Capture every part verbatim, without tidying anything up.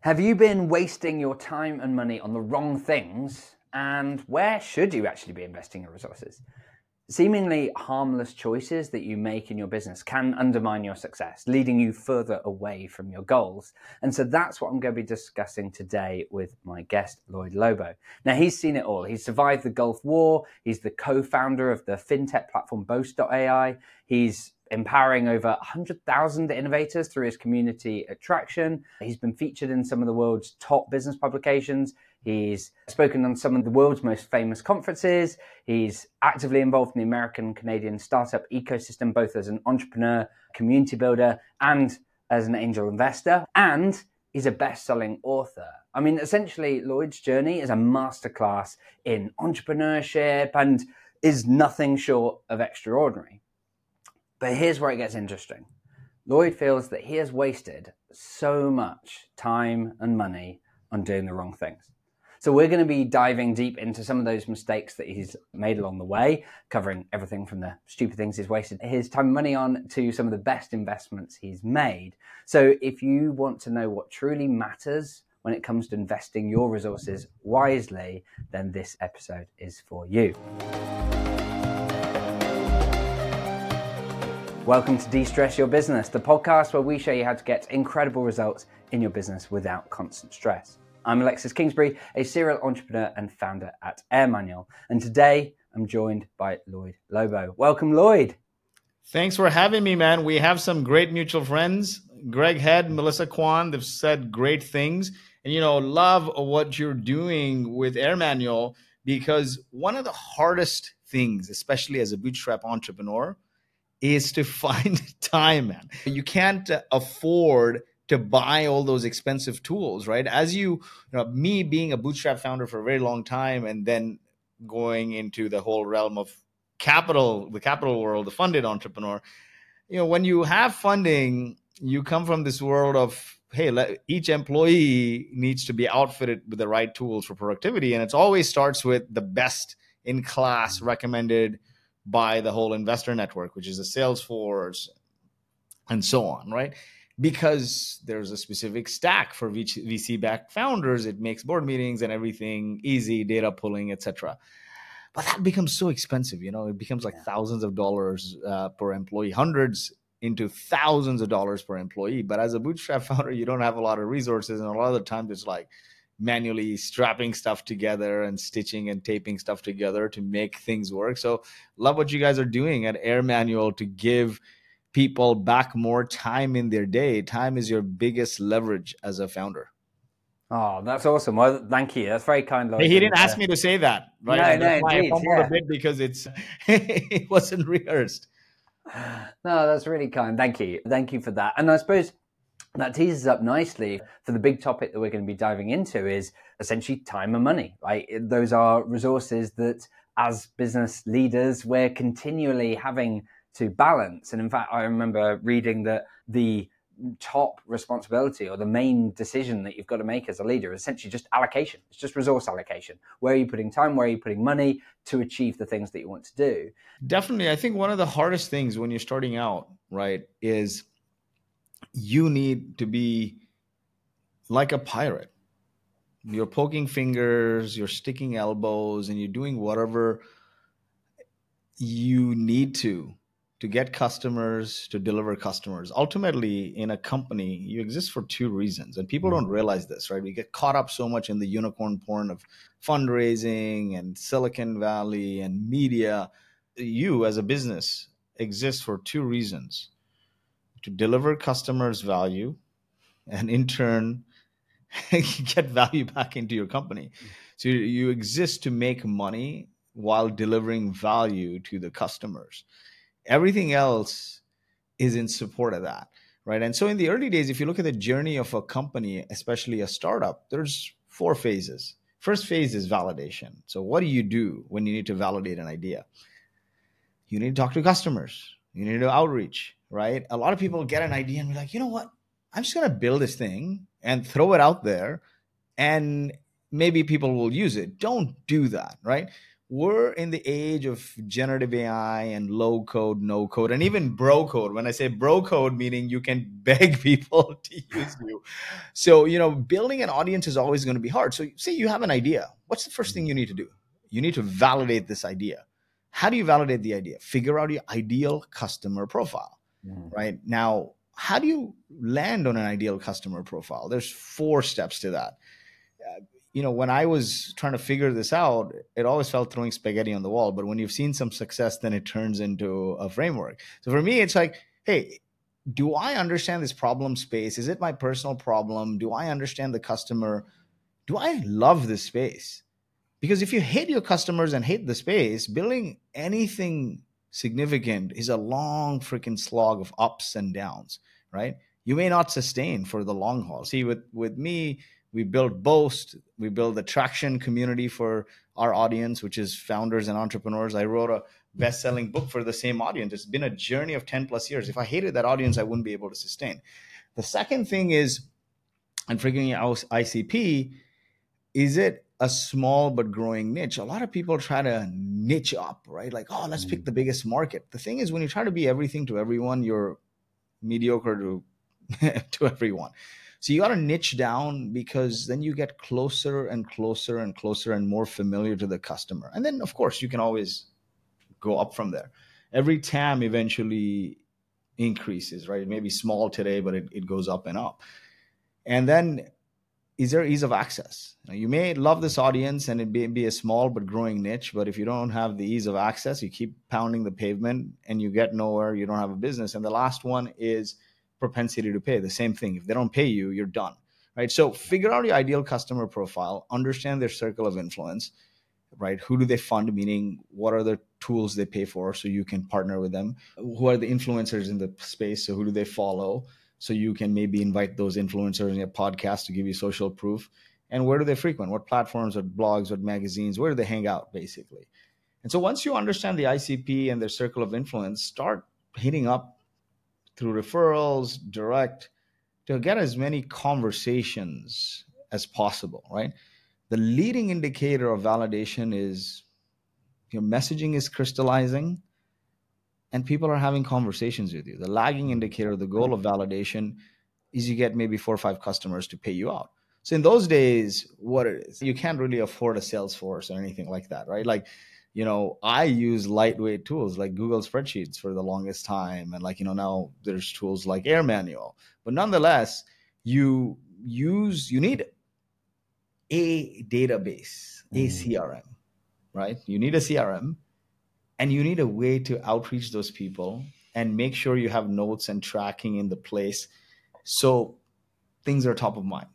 Have you been wasting your time and money on the wrong things? And where should you actually be investing your resources? Seemingly harmless choices that you make in your business can undermine your success, leading you further away from your goals. And so that's what I'm going to be discussing today with my guest, Lloyd Lobo. Now, he's seen it all. He's survived the Gulf War. He's the co-founder of the fintech platform Boast dot A I. He's empowering over one hundred thousand innovators through his community attraction. He's been featured in some of the world's top business publications. He's spoken on some of the world's most famous conferences. He's actively involved in the American Canadian startup ecosystem, both as an entrepreneur, community builder, and as an angel investor. And he's a best-selling author. I mean, essentially, Lloyd's journey is a masterclass in entrepreneurship and is nothing short of extraordinary. But here's where it gets interesting. Lloyd feels that he has wasted so much time and money on doing the wrong things. So we're going to be diving deep into some of those mistakes that he's made along the way, covering everything from the stupid things he's wasted his time and money on to some of the best investments he's made. So if you want to know what truly matters when it comes to investing your resources wisely, then this episode is for you. Welcome to De-Stress Your Business, the podcast where we show you how to get incredible results in your business without constant stress. I'm Alexis Kingsbury, a serial entrepreneur and founder at Air Manual. And today I'm joined by Lloyd Lobo. Welcome, Lloyd. Thanks for having me, man. We have some great mutual friends, Greg Head, Melissa Kwan. They've said great things. And, you know, love what you're doing with Air Manual, because one of the hardest things, especially as a bootstrap entrepreneur, is to find time, man. You can't afford to buy all those expensive tools, right? As you, you know, me being a bootstrap founder for a very long time and then going into the whole realm of capital, the capital world, the funded entrepreneur, you know, when you have funding, you come from this world of, hey, let, each employee needs to be outfitted with the right tools for productivity. And it always starts with the best in class recommended by the whole investor network, which is a Salesforce and so on, right? Because there's a specific stack for V C-backed founders. It makes board meetings and everything easy, data pulling, et cetera. But that becomes so expensive, you know, it becomes like thousands of dollars uh, per employee, hundreds into thousands of dollars per employee. But as a bootstrap founder, you don't have a lot of resources. And a lot of the times it's like manually strapping stuff together and stitching and taping stuff together to make things work. So love what you guys are doing at Air Manual to give people back more time in their day. Time is your biggest leverage as a founder. Oh, that's awesome. Well, thank you. That's very kind, Lloyd. Hey, he didn't ask me to say that, right? No, and no, that's why indeed, I fumbled yeah. a bit because it's it wasn't rehearsed. No, that's really kind. Thank you. Thank you for that. And I suppose that teases up nicely for the big topic that we're going to be diving into is essentially time and money, right? Those are resources that as business leaders, we're continually having to balance. And in fact, I remember reading that the top responsibility or the main decision that you've got to make as a leader is essentially just allocation. It's just resource allocation. Where are you putting time? Where are you putting money to achieve the things that you want to do? Definitely. I think one of the hardest things when you're starting out, right, is you need to be like a pirate. You're poking fingers, you're sticking elbows, and you're doing whatever you need to to get customers, to deliver customers. Ultimately, in a company, you exist for two reasons. And people don't realize this, right? We get caught up so much in the unicorn porn of fundraising and Silicon Valley and media. You as a business exist for two reasons: to deliver customers value and in turn get value back into your company. So you exist to make money while delivering value to the customers. Everything else is in support of that, right? And so in the early days, if you look at the journey of a company, especially a startup, there's four phases. First phase is validation. So what do you do when you need to validate an idea? You need to talk to customers. You need to do outreach, right? A lot of people get an idea and be like, you know what? I'm just going to build this thing and throw it out there and maybe people will use it. Don't do that, right? we're in the age of generative A I and low code, no code, and even bro code. When I say bro code, meaning you can beg people to use you. So, you know, building an audience is always going to be hard. So, say you have an idea. What's the first thing you need to do? You need to validate this idea. How do you validate the idea? Figure out your ideal customer profile, Mm. right? Now, how do you land on an ideal customer profile? There's four steps to that. Uh, you know, when I was trying to figure this out, it always felt throwing spaghetti on the wall. But when you've seen some success, then it turns into a framework. So for me, it's like, hey, do I understand this problem space? Is it my personal problem? Do I understand the customer? Do I love this space? Because if you hate your customers and hate the space, building anything significant is a long freaking slog of ups and downs, right? You may not sustain for the long haul. See, with, with me, we built Boast, we built the Traction community for our audience, which is founders and entrepreneurs. I wrote a best-selling book for the same audience. It's been a journey of ten plus years. If I hated that audience, I wouldn't be able to sustain. The second thing is, and figuring out I C P, is it a small but growing niche? A lot of people try to niche up, right? Like, oh, let's pick the biggest market. The thing is, when you try to be everything to everyone, you're mediocre to, to everyone. So you got to niche down, because then you get closer and closer and closer and more familiar to the customer. And then, of course, you can always go up from there. Every T A M eventually increases, right? It may be small today, but it, it goes up and up. And then, is there ease of access? Now, you may love this audience and it may be a small but growing niche, but if you don't have the ease of access, you keep pounding the pavement and you get nowhere, you don't have a business. And the last one is propensity to pay. The same thing. If they don't pay you, you're done, right? So figure out your ideal customer profile, understand their circle of influence, right? Who do they fund? Meaning, what are the tools they pay for so you can partner with them? Who are the influencers in the space? So who do they follow? So you can maybe invite those influencers in your podcast to give you social proof. And where do they frequent? What platforms, what blogs, what magazines, where do they hang out, basically? And so once you understand the I C P and their circle of influence, start hitting up through referrals, direct, to get as many conversations as possible, right? The leading indicator of validation is your messaging is crystallizing and people are having conversations with you. The lagging indicator, the goal of validation, is you get maybe four or five customers to pay you out. So in those days, what it is, you can't really afford a sales force or anything like that, right? Like, you know, I use lightweight tools like Google Spreadsheets for the longest time. And like, you know, now there's tools like Air Manual. But nonetheless, you use, you need a database, a C R M, right? You need a C R M. And you need a way to outreach those people and make sure you have notes and tracking in the place so things are top of mind.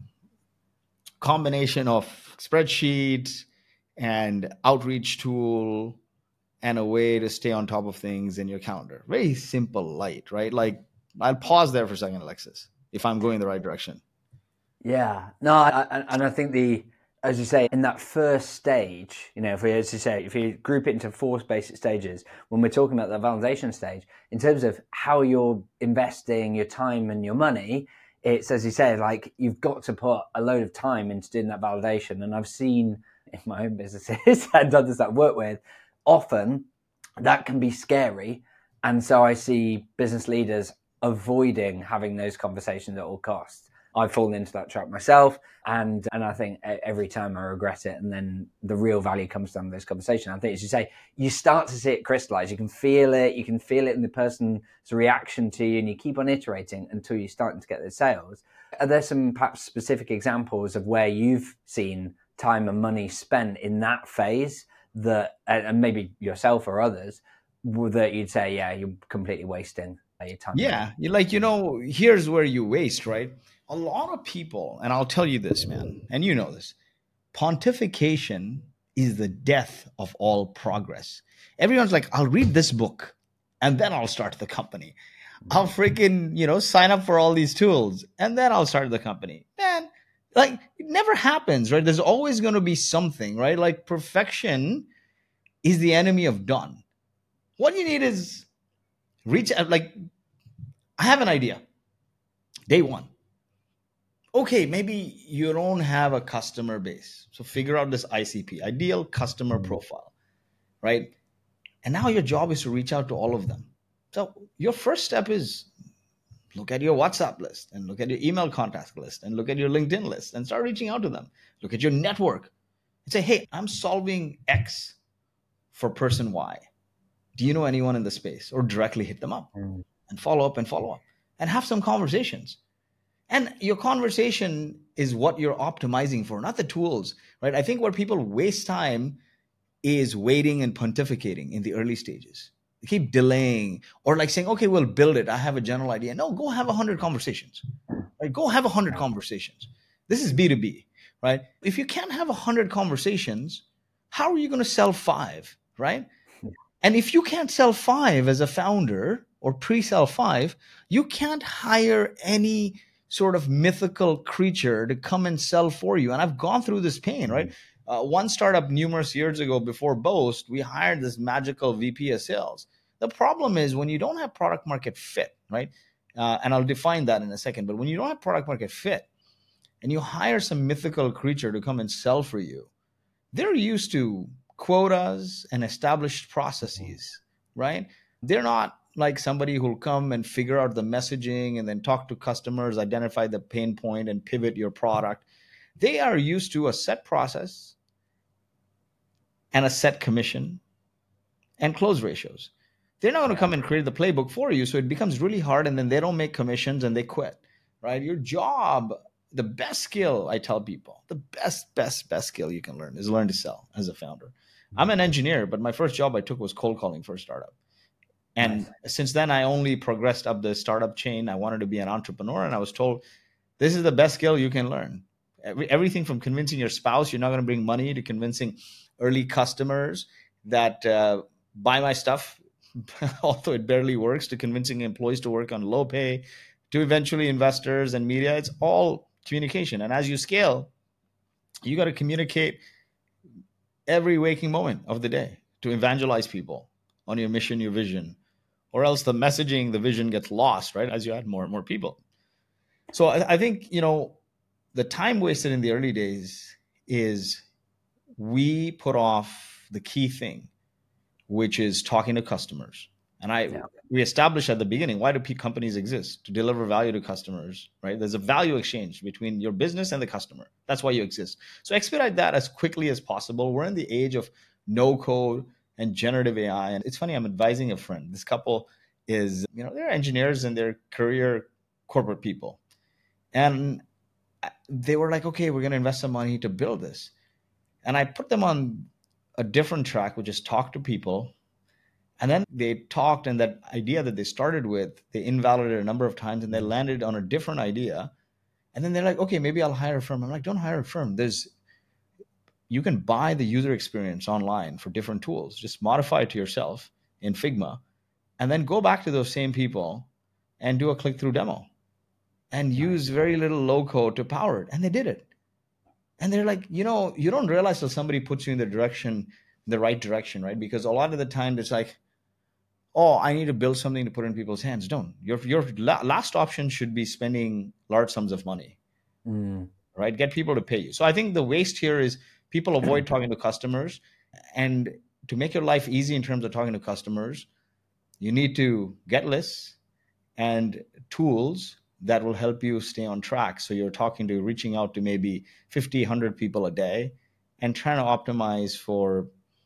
Combination of spreadsheet and outreach tool and a way to stay on top of things in your calendar. Very simple, light, right? Like, I'll pause there for a second, Alexis, if I'm going the right direction. Yeah, no, I, I, and I think the, as you say, in that first stage, you know, if we, as you say, if you group it into four basic stages, when we're talking about the validation stage, in terms of how you're investing your time and your money, it's, as you say, like, you've got to put a load of time into doing that validation. And I've seen in my own businesses and others that I work with, often that can be scary. And so I see business leaders avoiding having those conversations at all costs. I've fallen into that trap myself, and and I think every time I regret it, and then the real value comes down to this conversation. I think, as you say, you start to see it crystallize. You can feel it. You can feel it in the person's reaction to you, and you keep on iterating until you're starting to get the sales. Are there some perhaps specific examples of where you've seen time and money spent in that phase that, and maybe yourself or others, that you'd say, yeah, you're completely wasting your time? Yeah, you like, you know, here's where you waste, right? A lot of people, and I'll tell you this, man, and you know this, pontification is the death of all progress. Everyone's like, I'll read this book and then I'll start the company. I'll freaking, you know, sign up for all these tools and then I'll start the company. Man, like, it never happens, right? There's always going to be something, right? Like, perfection is the enemy of done. What you need is reach out. Like, I have an idea. Day one. Okay, maybe you don't have a customer base. So figure out this I C P, ideal customer profile. right? And now your job is to reach out to all of them. So your first step is look at your WhatsApp list and look at your email contact list and look at your LinkedIn list and start reaching out to them. Look at your network and say, hey, I'm solving X for person Y. Do you know anyone in the space? Or directly hit them up mm. and follow up and follow up and have some conversations. And your conversation is what you're optimizing for, not the tools, right? I think where people waste time is waiting and pontificating in the early stages. They keep delaying or like saying, okay, we'll build it. I have a general idea. No, go have a hundred conversations, right? Go have a hundred conversations. This is B two B, right? If you can't have a hundred conversations, how are you going to sell five, right? And if you can't sell five as a founder or pre-sell five, you can't hire any sort of mythical creature to come and sell for you. And I've gone through this pain, right? Uh, one startup numerous years ago before Boast, we hired this magical V P of sales. The problem is when you don't have product market fit, right? Uh, and I'll define that in a second. But when you don't have product market fit and you hire some mythical creature to come and sell for you, they're used to quotas and established processes, right? They're not like somebody who'll come and figure out the messaging and then talk to customers, identify the pain point and pivot your product. They are used to a set process and a set commission and close ratios. They're not going to come and create the playbook for you. So it becomes really hard and then they don't make commissions and they quit, right? Your job, the best skill I tell people, the best, best, best skill you can learn is learn to sell as a founder. I'm an engineer, but my first job I took was cold calling for a startup. And nice. Since then, I only progressed up the startup chain. I wanted to be an entrepreneur. And I was told, this is the best skill you can learn. Every, everything from convincing your spouse you're not going to bring money to convincing early customers that uh, buy my stuff, although it barely works, to convincing employees to work on low pay, to eventually investors and media. It's all communication. And as you scale, you got to communicate every waking moment of the day to evangelize people on your mission, your vision, or else the messaging, the vision gets lost, right? As you add more and more people. So I, I think, you know, the time wasted in the early days is we put off the key thing, which is talking to customers. And I, yeah. we established at the beginning, why do P companies exist? To deliver value to customers, right? There's a value exchange between your business and the customer. That's why you exist. So expedite that as quickly as possible. We're in the age of no code and generative A I. And it's funny, I'm advising a friend. This couple is, you know, they're engineers and they're career corporate people. And they were like, okay, we're going to invest some money to build this. And I put them on a different track, which is talk to people. And then they talked, and that idea that they started with, they invalidated a number of times and they landed on a different idea. And then they're like, okay, maybe I'll hire a firm. I'm like, don't hire a firm. There's, you can buy the user experience online for different tools. Just modify it to yourself in Figma, and then go back to those same people and do a click-through demo and use very little low code to power it. And they did it. And they're like, you know, you don't realize till somebody puts you in the direction, the right direction, right? Because a lot of the time it's like, oh, I need to build something to put in people's hands. Don't. Your your la- last option should be spending large sums of money, mm. right? Get people to pay you. So I think the waste here is people avoid talking to customers. And to make your life easy in terms of talking to customers, you need to get lists and tools that will help you stay on track. So you're talking to, reaching out to maybe fifty, one hundred people a day and trying to optimize for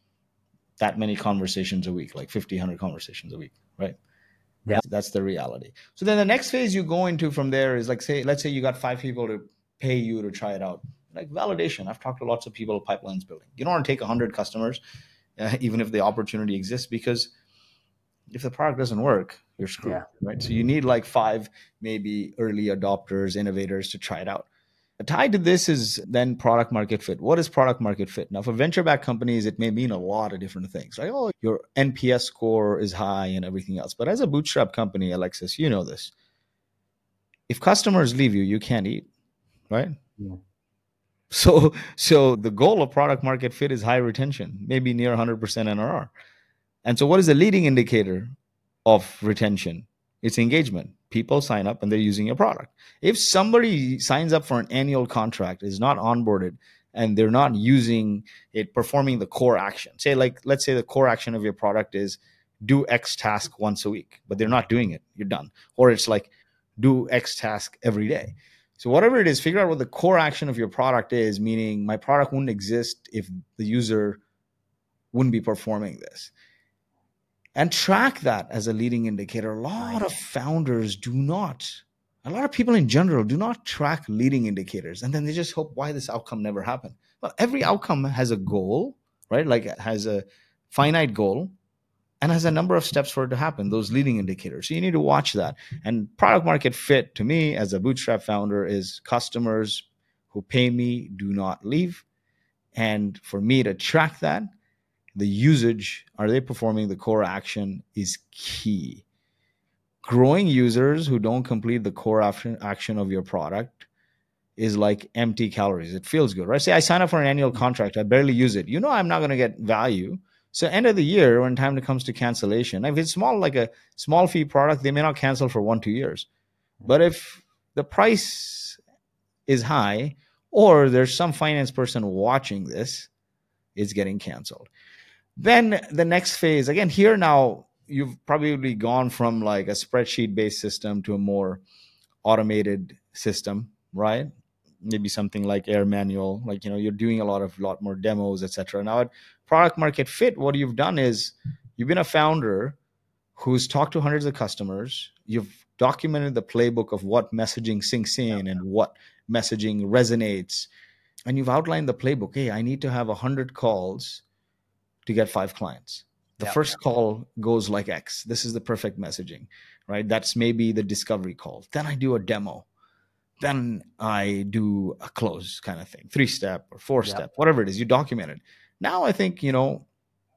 that many conversations a week, like fifty, one hundred conversations a week, right? Yeah. That's, that's the reality. So then the next phase you go into from there is like, say, let's say you got five people to pay you to try it out. Like validation. I've talked to lots of people, pipelines building. You don't want to take one hundred customers, uh, even if the opportunity exists, because if the product doesn't work, you're screwed, yeah. right? So you need like five, maybe early adopters, innovators to try it out. Tied to this is then product market fit. What is product market fit? Now, for venture-backed companies, it may mean a lot of different things, right? Oh, your N P S score is high and everything else. But as a bootstrap company, Alexis, you know this. If customers leave you, you can't eat, right? Yeah. So, so the goal of product market fit is high retention, maybe near one hundred percent N R R. And so what is the leading indicator of retention? It's engagement. People sign up and they're using your product. If somebody signs up for an annual contract, is not onboarded, and they're not using it, performing the core action. Say, like, let's say the core action of your product is do X task once a week, but they're not doing it. You're done. Or it's like do X task every day. So whatever it is, figure out what the core action of your product is, meaning my product wouldn't exist if the user wouldn't be performing this. And track that as a leading indicator. A lot of founders do not. A lot of people in general do not track leading indicators. And then they just hope why this outcome never happened. Well, every outcome has a goal, right? Like it has a finite goal and has a number of steps for it to happen, those leading indicators. So you need to watch that. And product market fit, to me, as a bootstrap founder, is customers who pay me do not leave. And for me to track that, the usage, are they performing the core action, is key. Growing users who don't complete the core action, action of your product is like empty calories. It feels good, right? Say I sign up for an annual contract, I barely use it. You know I'm not going to get value. So end of the year, when time comes to cancellation, if it's small, like a small fee product, they may not cancel for one, two years. But if the price is high, or there's some finance person watching this, it's getting canceled. Then the next phase, again, here now, you've probably gone from like a spreadsheet-based system to a more automated system, right? Maybe something like Airmanual, like, you know, you're doing a lot of lot more demos, et cetera. Now at product market fit, what you've done is you've been a founder who's talked to hundreds of customers. You've documented the playbook of what messaging sinks in and what messaging resonates. And you've outlined the playbook. Hey, I need to have one hundred calls to get five clients. The yep. first call goes like X. This is the perfect messaging, right? That's maybe the discovery call. Then I do a demo. Then I do a close kind of thing, three step or four yep. step, whatever it is, you document it. Now I think, you know,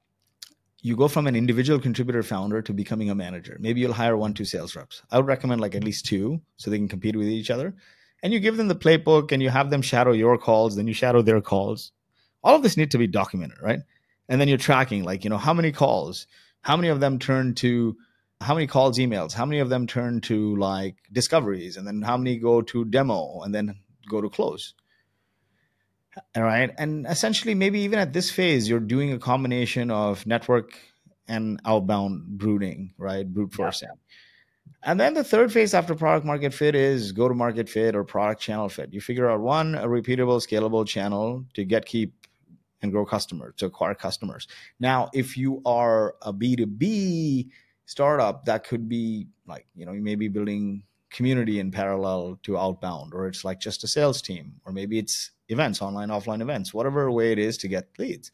you go from an individual contributor founder to becoming a manager. Maybe you'll hire one, two sales reps. I would recommend like at least two so they can compete with each other. And you give them the playbook and you have them shadow your calls, then you shadow their calls. All of this needs to be documented, right? And then you're tracking, like, you know, how many calls, how many of them turn to, how many calls, emails, how many of them turn to like discoveries, and then how many go to demo and then go to close. All right. And essentially, maybe even at this phase, you're doing a combination of network and outbound brooding, right? Brute forcing. Yeah. And then the third phase after product market fit is go to market fit or product channel fit. You figure out one, a repeatable, scalable channel to get, keep, and grow customers, to acquire customers. Now, if you are a B two B startup, that could be like, you know, you may be building community in parallel to outbound, or it's like just a sales team, or maybe it's events, online, offline events, whatever way it is to get leads.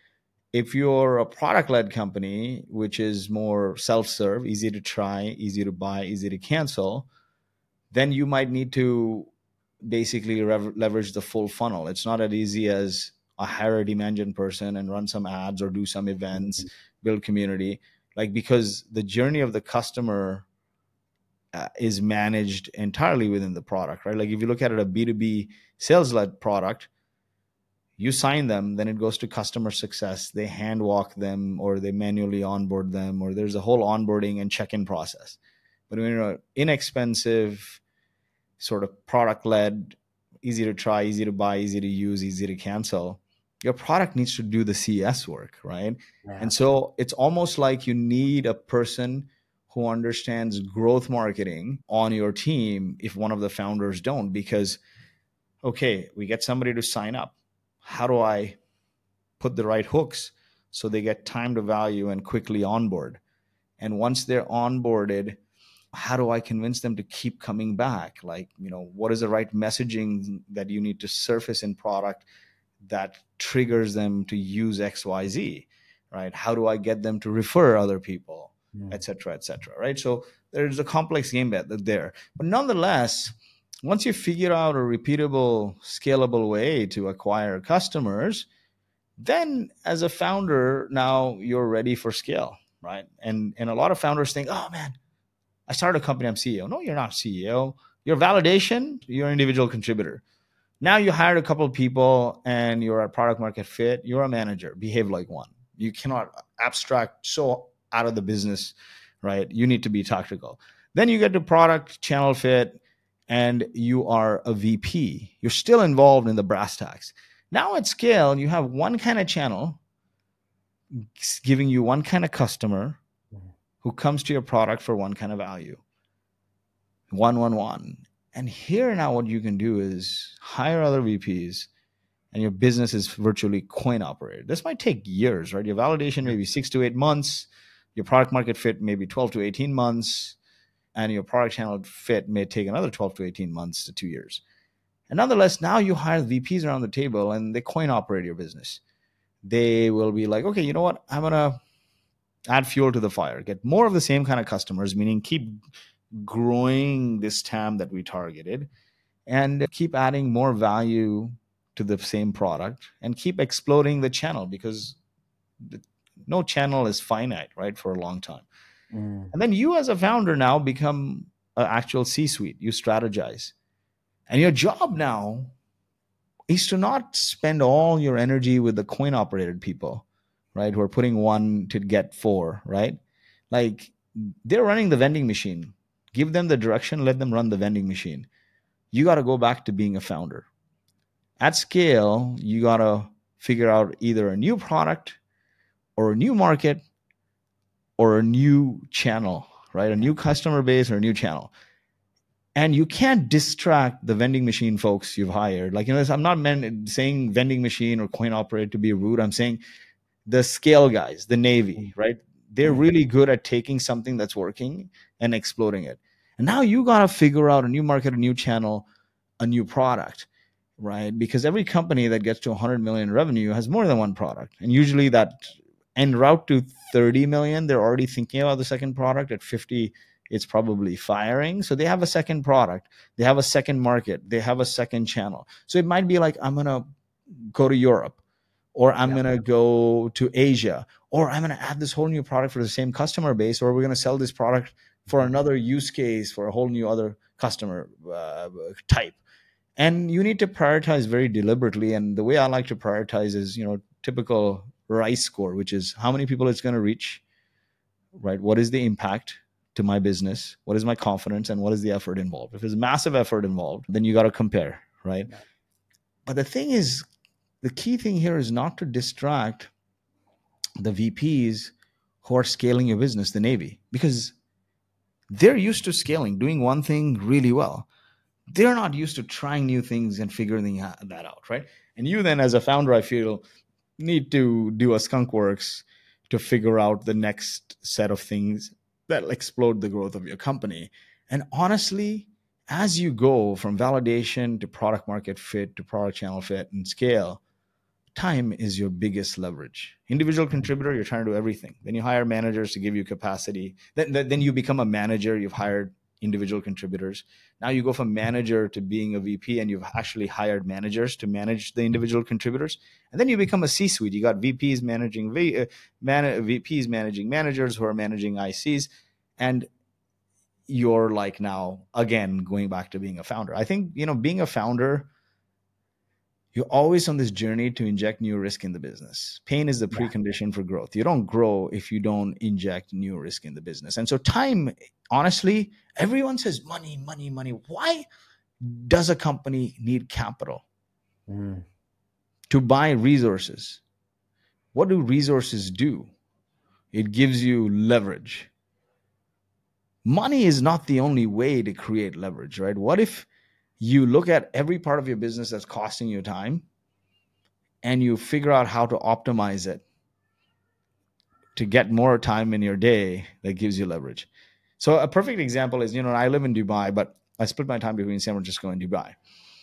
If you're a product-led company, which is more self-serve, easy to try, easy to buy, easy to cancel, then you might need to basically rev- leverage the full funnel. It's not as easy as I hire a demand gen person and run some ads or do some events, build community, like, because the journey of the customer uh, is managed entirely within the product, right? Like if you look at it, a B two B sales-led product, you sign them, then it goes to customer success. They hand walk them, or they manually onboard them, or there's a whole onboarding and check-in process. But when you're inexpensive, sort of product-led, easy to try, easy to buy, easy to use, easy to cancel, your product needs to do the C S work, right? Yeah. And so it's almost like you need a person who understands growth marketing on your team if one of the founders don't. Because, okay, we get somebody to sign up. How do I put the right hooks so they get time to value and quickly onboard? And once they're onboarded, how do I convince them to keep coming back? Like, you know, what is the right messaging that you need to surface in product that triggers them to use X Y Z, right? How do I get them to refer other people, mm. et cetera, et cetera, right? So there's a complex game there. But nonetheless, once you figure out a repeatable, scalable way to acquire customers, then as a founder, now you're ready for scale, right? And, and a lot of founders think, oh man, I started a company, I'm C E O. No, you're not C E O. You're validation, you're an individual contributor. Now you hired a couple of people and you're at product market fit, you're a manager, behave like one. You cannot abstract so out of the business, right? You need to be tactical. Then you get to product channel fit and you are a V P. You're still involved in the brass tacks. Now at scale, you have one kind of channel giving you one kind of customer who comes to your product for one kind of value. One, one, one. And here now what you can do is hire other V Ps, and your business is virtually coin operated. This might take years, right? Your validation maybe six to eight months, your product market fit maybe twelve to eighteen months, and your product channel fit may take another twelve to eighteen months to two years. And nonetheless, now you hire V Ps around the table and they coin operate your business. They will be like, okay, you know what? I'm going to add fuel to the fire, get more of the same kind of customers, meaning keep growing this T A M that we targeted, and keep adding more value to the same product, and keep exploding the channel, because the, no channel is finite, right, for a long time. Mm. And then you as a founder now become an actual C-suite. You strategize. And your job now is to not spend all your energy with the coin-operated people, right, who are putting one to get four, right? Like, they're running the vending machine. Give them the direction, let them run the vending machine. You got to go back to being a founder. At scale, you got to figure out either a new product or a new market or a new channel, right? A new customer base or a new channel. And you can't distract the vending machine folks you've hired. Like, you know, I'm not meant saying vending machine or coin operator to be rude. I'm saying the scale guys, the Navy, right? They're really good at taking something that's working and exploding it. And now you got to figure out a new market, a new channel, a new product, right? Because every company that gets to one hundred million revenue has more than one product. And usually that en route to thirty million, they're already thinking about the second product. At fifty, it's probably firing. So they have a second product. They have a second market. They have a second channel. So it might be like, I'm going to go to Europe, or I'm yeah. going to go to Asia, or I'm going to add this whole new product for the same customer base, or we're going to sell this product for another use case for a whole new other customer uh, type. And you need to prioritize very deliberately. And the way I like to prioritize is, you know, typical RICE score, which is how many people it's going to reach, right? What is the impact to my business? What is my confidence? And what is the effort involved? If there's massive effort involved, then you got to compare, right? Yeah. But the thing is, the key thing here is not to distract the V Ps who are scaling your business, the Navy, because they're used to scaling, doing one thing really well. They're not used to trying new things and figuring that out, right? And you then, as a founder, I feel, need to do a skunk works to figure out the next set of things that'll explode the growth of your company. And honestly, as you go from validation to product market fit to product channel fit and scale, time is your biggest leverage. Individual contributor, you're trying to do everything. Then you hire managers to give you capacity. Then, then you become a manager. You've hired individual contributors. Now you go from manager to being a V P, and you've actually hired managers to manage the individual contributors. And then you become a C-suite. You got V Ps managing v, uh, man, V Ps managing managers who are managing I Cs. And you're like now, again, going back to being a founder. I think, you know, being a founder, you're always on this journey to inject new risk in the business. Pain is the precondition for growth. You don't grow if you don't inject new risk in the business. And so time, honestly, everyone says money, money, money. Why does a company need capital? Mm. To buy resources? What do resources do? It gives you leverage. Money is not the only way to create leverage, right? What if you look at every part of your business that's costing you time and you figure out how to optimize it to get more time in your day that gives you leverage? So a perfect example is, you know, I live in Dubai, but I split my time between San Francisco and Dubai.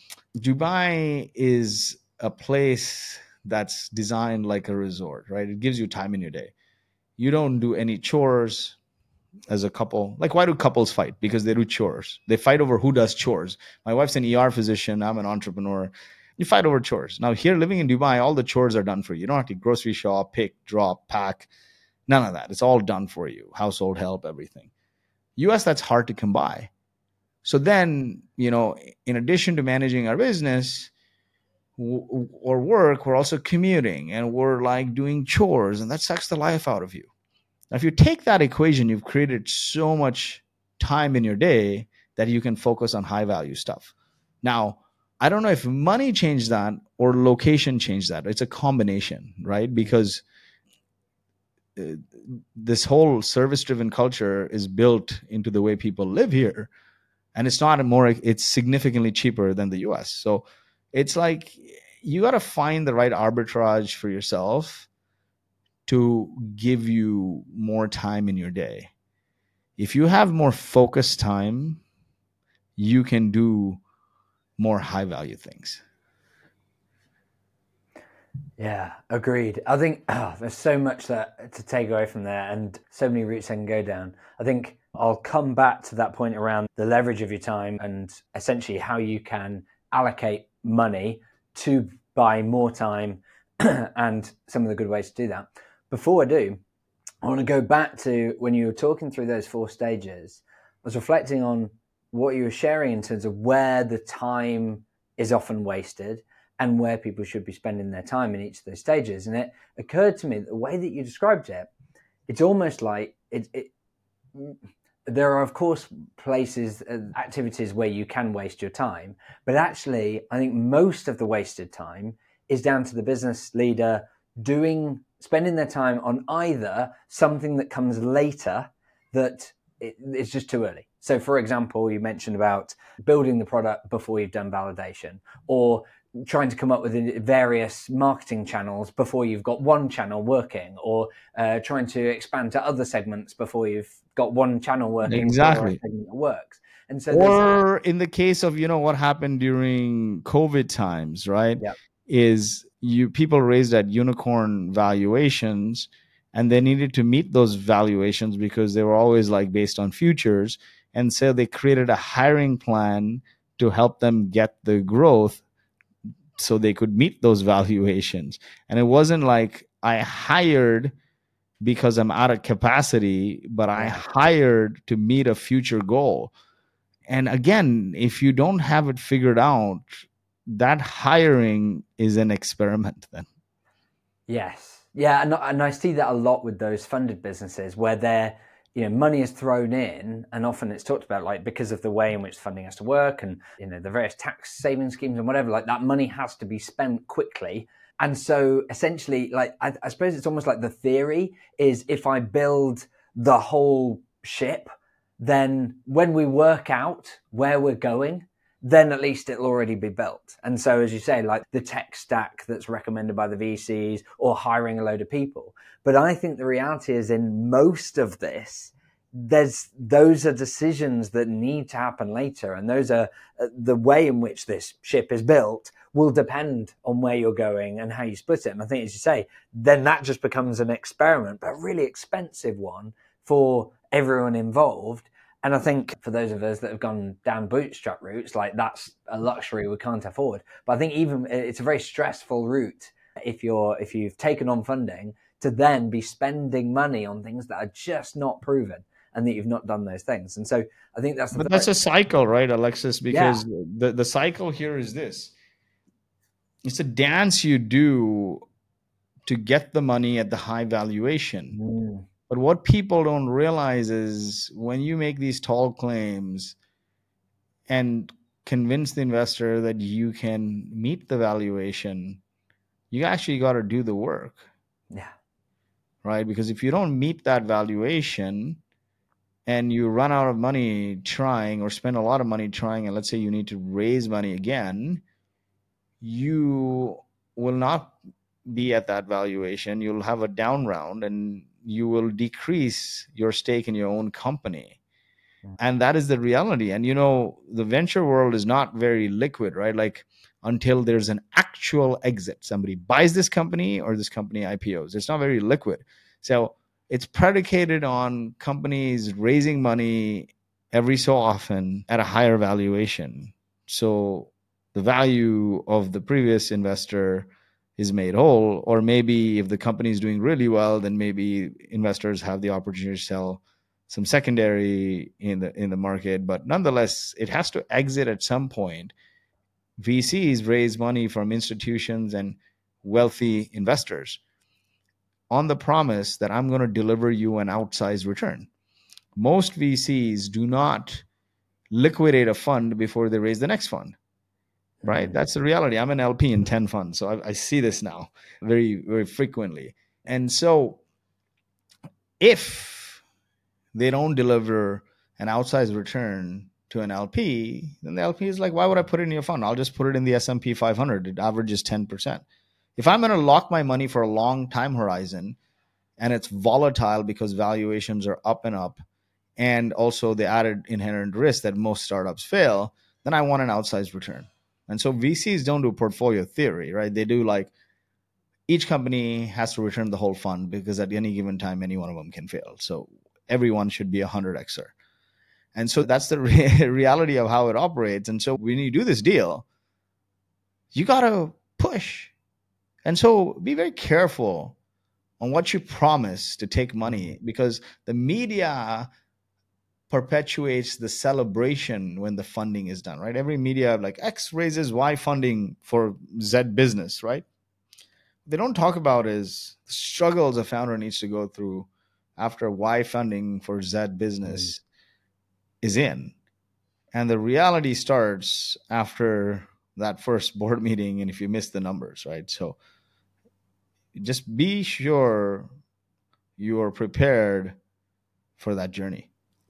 Dubai is a place that's designed like a resort, right? It gives you time in your day. You don't do any chores. As a couple, like, why do couples fight? Because they do chores. They fight over who does chores. My wife's an E R physician. I'm an entrepreneur. You fight over chores. Now, here living in Dubai, all the chores are done for you. You don't have to grocery shop, pick, drop, pack. None of that. It's all done for you. Household help, everything. U S, that's hard to come by. So then, you know, in addition to managing our business w- or work, we're also commuting and we're like doing chores, and that sucks the life out of you. Now, if you take that equation, you've created so much time in your day that you can focus on high value stuff. Now, I don't know if money changed that or location changed that. It's a combination, right? Because uh, this whole service-driven culture is built into the way people live here, and it's not a more. It's significantly cheaper than the U S. So it's like you got to find the right arbitrage for yourself to give you more time in your day. If you have more focused time, you can do more high value things. Yeah, agreed. I think oh, there's so much that to take away from there and so many routes I can go down. I think I'll come back to that point around the leverage of your time and essentially how you can allocate money to buy more time and some of the good ways to do that. Before I do, I want to go back to when you were talking through those four stages. I was reflecting on what you were sharing in terms of where the time is often wasted and where people should be spending their time in each of those stages. And it occurred to me that the way that you described it, it's almost like it, it there are, of course, places, uh, activities where you can waste your time. But actually, I think most of the wasted time is down to the business leader doing, spending their time on either something that comes later that it, it's just too early. So, for example, you mentioned about building the product before you've done validation, or trying to come up with various marketing channels before you've got one channel working, or uh, trying to expand to other segments before you've got one channel working. Exactly. Segment that works. And so, or in the case of, you know, what happened during COVID times, right? Yep. Is you people raised at unicorn valuations, and they needed to meet those valuations because they were always like based on futures. And so they created a hiring plan to help them get the growth so they could meet those valuations. And it wasn't like I hired because I'm out of capacity, but I hired to meet a future goal. And again, if you don't have it figured out, that hiring is an experiment then. Yes. Yeah. And, and I see that a lot with those funded businesses where they're, you know, money is thrown in, and often it's talked about like because of the way in which funding has to work and, you know, the various tax saving schemes and whatever, like that money has to be spent quickly. And so essentially, like, I, I suppose it's almost like the theory is if I build the whole ship, then when we work out where we're going, then at least it'll already be built. And so, as you say, like the tech stack that's recommended by the V Cs or hiring a load of people. But I think the reality is in most of this, there's those are decisions that need to happen later. And those are uh, the way in which this ship is built will depend on where you're going and how you split it. And I think, as you say, then that just becomes an experiment, but a really expensive one for everyone involved. And I think for those of us that have gone down bootstrap routes, like that's a luxury we can't afford. But I think even it's a very stressful route if you're if you've taken on funding to then be spending money on things that are just not proven and that you've not done those things. And so I think that's the But that's a cycle, right, Alexis? Because yeah. the, the cycle here is this. It's a dance you do to get the money at the high valuation. Mm. But what people don't realize is when you make these tall claims and convince the investor that you can meet the valuation, you actually got to do the work. Yeah. Right? Because if you don't meet that valuation and you run out of money trying or spend a lot of money trying, and let's say you need to raise money again, you will not be at that valuation. You'll have a down round and you will decrease your stake in your own company. And that is the reality. And, you know, the venture world is not very liquid, right? Like until there's an actual exit, somebody buys this company or this company I P Os. It's not very liquid. So it's predicated on companies raising money every so often at a higher valuation. So the value of the previous investor is made whole, or maybe if the company is doing really well, then maybe investors have the opportunity to sell some secondary in the in the market. But nonetheless, it has to exit at some point. V Cs raise money from institutions and wealthy investors on the promise that I'm going to deliver you an outsized return. Most V Cs do not liquidate a fund before they raise the next fund. right? Mm. That's the reality. I'm an L P in ten funds, so I, I see this now very, very frequently. And so if they don't deliver an outsized return to an L P, then the L P is like, why would I put it in your fund? I'll just put it in the S and P five hundred. It averages ten percent. If I'm going to lock my money for a long time horizon and it's volatile because valuations are up and up, and also the added inherent risk that most startups fail, then I want an outsized return. And so V Cs don't do portfolio theory, right? They do like each company has to return the whole fund because at any given time, any one of them can fail. So everyone should be a one hundred Xer. And so that's the re- reality of how it operates. And so when you do this deal, you got to push. And so be very careful on what you promise to take money, because the media perpetuates the celebration when the funding is done, right? Every media like X raises Y funding for Z business, right? They don't talk about is the struggles a founder needs to go through after Y funding for Z business mm. is in. And the reality starts after that first board meeting, and if you miss the numbers, right? So just be sure you are prepared for that journey.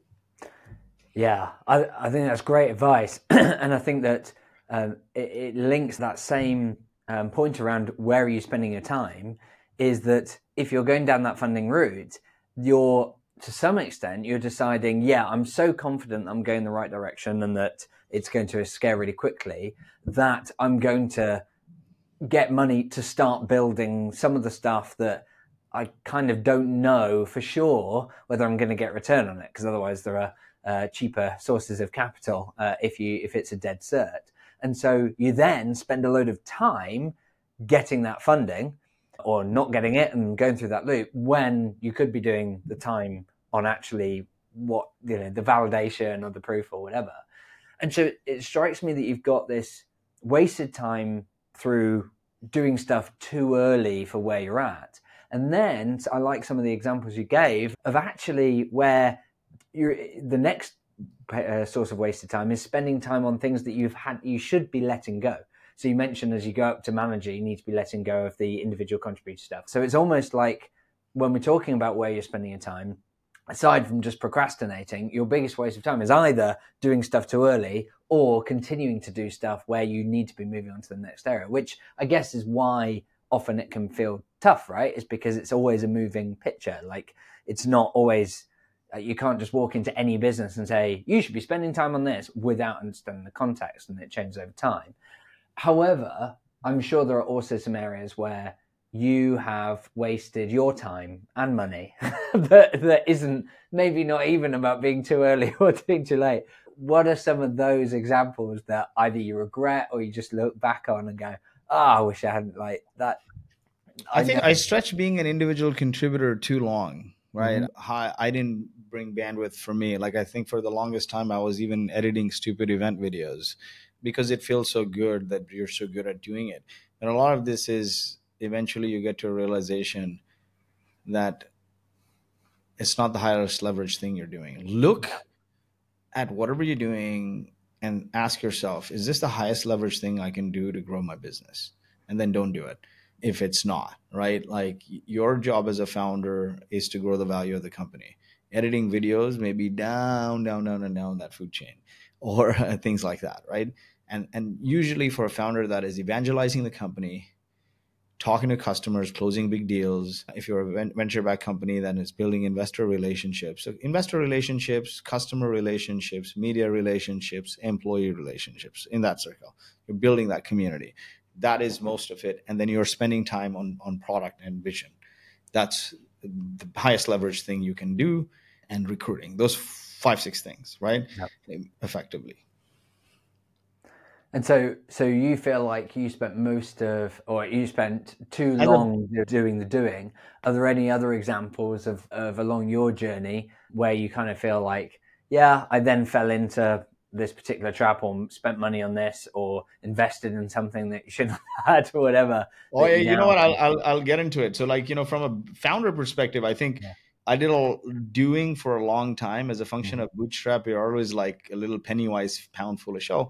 Yeah, I, I think that's great advice. And I think that um, it, it links that same um, point around where are you spending your time, is that if you're going down that funding route, you're, to some extent, you're deciding, yeah, I'm so confident I'm going the right direction and that it's going to scale really quickly, that I'm going to get money to start building some of the stuff that I kind of don't know for sure whether I'm going to get return on it, because otherwise there are uh, cheaper sources of capital uh, if you if it's a dead cert. And so you then spend a load of time getting that funding or not getting it and going through that loop when you could be doing the time on actually what, you know, the validation or the proof or whatever. And so it strikes me that you've got this wasted time through doing stuff too early for where you're at. And then I like some of the examples you gave of actually where you're, the next uh, source of wasted time is spending time on things that you've had, you should be letting go. So you mentioned as you go up to manager, you need to be letting go of the individual contributor stuff. So it's almost like when we're talking about where you're spending your time, aside from just procrastinating, your biggest waste of time is either doing stuff too early or continuing to do stuff where you need to be moving on to the next area, which I guess is why often it can feel tough, right? It's because it's always a moving picture. Like it's not always, uh, you can't just walk into any business and say, you should be spending time on this without understanding the context, and it changes over time. However, I'm sure there are also some areas where you have wasted your time and money that, that isn't maybe not even about being too early or being too late. What are some of those examples that either you regret or you just look back on and go, oh, I wish I hadn't like that? I, I think know. I stretched being an individual contributor too long, right? Mm-hmm. I, I didn't bring bandwidth for me. Like I think for the longest time, I was even editing stupid event videos because it feels so good that you're so good at doing it. And a lot of this is eventually you get to a realization that it's not the highest leverage thing you're doing. Look at whatever you're doing and ask yourself, is this the highest leverage thing I can do to grow my business? And then don't do it if it's not, right? Like your job as a founder is to grow the value of the company. Editing videos may be down, down, down, and down that food chain or things like that, right? And and usually for a founder that is evangelizing the company, talking to customers, closing big deals. If you're a venture-backed company, then it's building investor relationships. So investor relationships, customer relationships, media relationships, employee relationships, in that circle. You're building that community. That is most of it. And then you're spending time on, on product and vision. That's the highest leverage thing you can do. And recruiting. Those five, six things, right? Yep. Effectively. And so, so you feel like you spent most of, or you spent too long doing the doing. Are there any other examples of, of along your journey where you kind of feel like, yeah, I then fell into this particular trap or spent money on this or invested in something that you shouldn't have had or whatever? Oh, yeah, you, you know what? I'll, I'll I'll get into it. So like, you know, from a founder perspective, I think yeah. I did all doing for a long time as a function mm-hmm. of bootstrap. You're always like a little penny wise, pound foolish. Oh,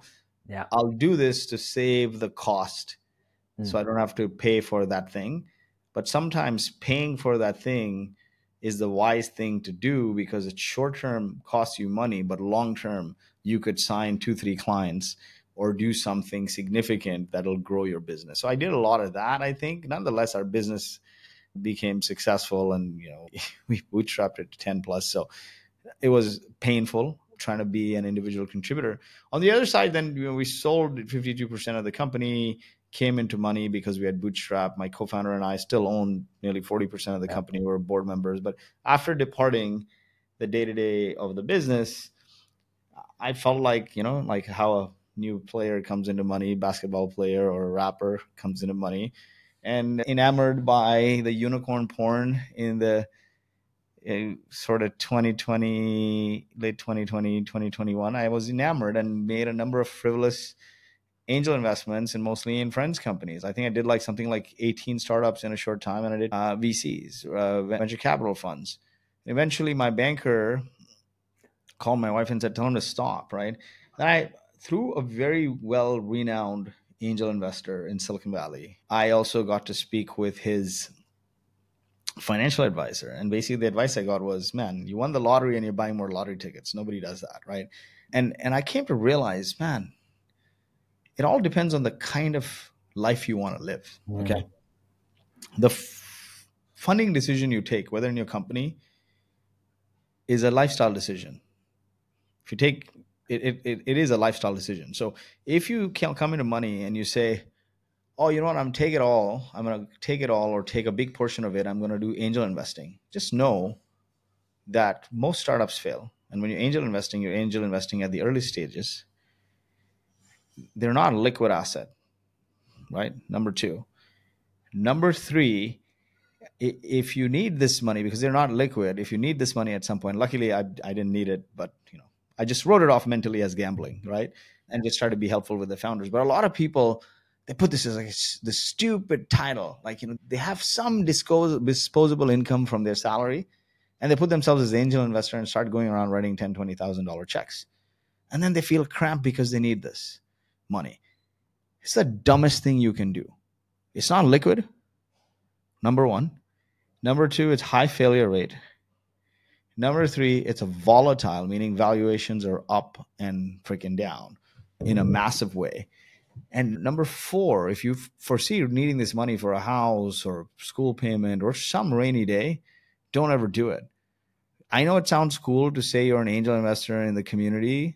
Yeah. I'll do this to save the cost Mm. so I don't have to pay for that thing. But sometimes paying for that thing is the wise thing to do because it's short term costs you money, but long term you could sign two, three clients or do something significant that'll grow your business. So I did a lot of that, I think. Nonetheless, our business became successful and, you know, we bootstrapped it to ten plus. So it was painful trying to be an individual contributor. On the other side, then, you know, we sold fifty-two percent of the company, came into money because we had bootstrap. My co-founder and I still own nearly forty percent of the Yeah. company. We're board members. But after departing the day-to-day of the business, I felt like, you know, like how a new player comes into money, basketball player or a rapper comes into money, and enamored by the unicorn porn in the uh, sort of twenty twenty, late twenty twenty, twenty twenty-one, I was enamored and made a number of frivolous angel investments and mostly in friends companies. I think I did like something like eighteen startups in a short time, and I did uh, V Cs, uh, venture capital funds. Eventually, my banker called my wife and said, "Tell him to stop." Right? And I, through a very well renowned angel investor in Silicon Valley, I also got to speak with his financial advisor. And basically the advice I got was, man, you won the lottery and you're buying more lottery tickets. Nobody does that, right? And and I came to realize, man, it all depends on the kind of life you want to live. Okay. Mm. The f- funding decision you take, whether in your company, is a lifestyle decision. If you take it, it, it, it is a lifestyle decision. So if you can come into money and you say, oh, you know what, I'm take it all, I'm going to take it all or take a big portion of it, I'm going to do angel investing. Just know that most startups fail. And when you're angel investing, you're angel investing at the early stages. They're not a liquid asset, right? Number two. Number three, if you need this money, because they're not liquid, if you need this money at some point, luckily I, I didn't need it, but you know, I just wrote it off mentally as gambling, right? And just try to be helpful with the founders. But a lot of people, they put this as like the stupid title. Like, you know, they have some disposable income from their salary, and they put themselves as angel investor and start going around writing ten thousand dollars, twenty thousand dollars checks. And then they feel cramped because they need this money. It's the dumbest thing you can do. It's not liquid, number one. Number two, it's high failure rate. Number three, it's a volatile, meaning valuations are up and freaking down in a massive way. And number four, if you foresee needing this money for a house or school payment or some rainy day, don't ever do it. I know it sounds cool to say you're an angel investor in the community.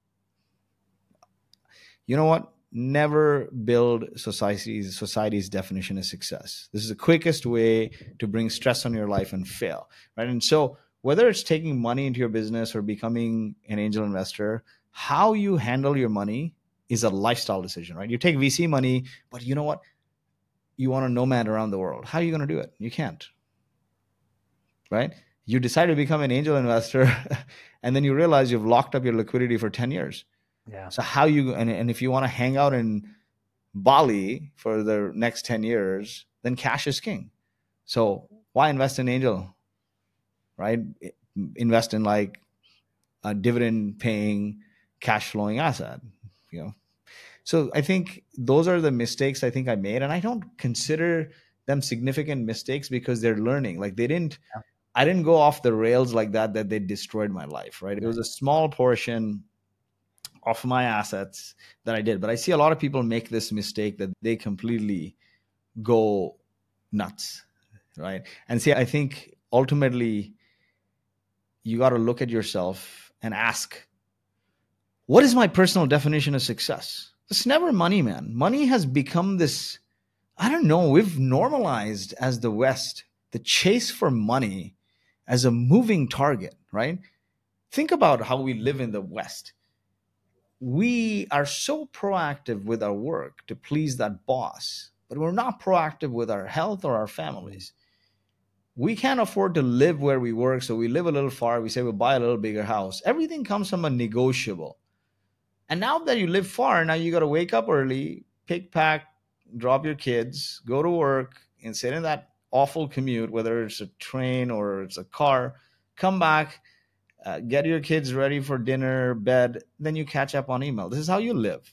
You know what? Never build society's society's definition of success. This is the quickest way to bring stress on your life and fail, right? And so whether it's taking money into your business or becoming an angel investor, how you handle your money is a lifestyle decision, right? You take V C money, but you know what? You want to nomad around the world. How are you going to do it? You can't, right? You decide to become an angel investor and then you realize you've locked up your liquidity for ten years. Yeah. So how you, and, and if you want to hang out in Bali for the next ten years, then cash is king. So why invest in angel, right? Invest in like a dividend paying, cash flowing asset, you know? So I think those are the mistakes I think I made. And I don't consider them significant mistakes because they're learning. Like they didn't, Yeah. I didn't go off the rails like that, that they destroyed my life, right? It was a small portion of my assets that I did. But I see a lot of people make this mistake that they completely go nuts, right? And see, I think ultimately you got to look at yourself and ask, what is my personal definition of success? It's never money, man. Money has become this, I don't know, we've normalized as the West the chase for money as a moving target, right? Think about how we live in the West. We are so proactive with our work to please that boss, but we're not proactive with our health or our families. We can't afford to live where we work, so we live a little far. We say we'll buy a little bigger house. Everything comes from a negotiable. And now that you live far, now you got to wake up early, pick, pack, drop your kids, go to work, and sit in that awful commute, whether it's a train or it's a car, come back, uh, get your kids ready for dinner, bed, then you catch up on email. This is how you live.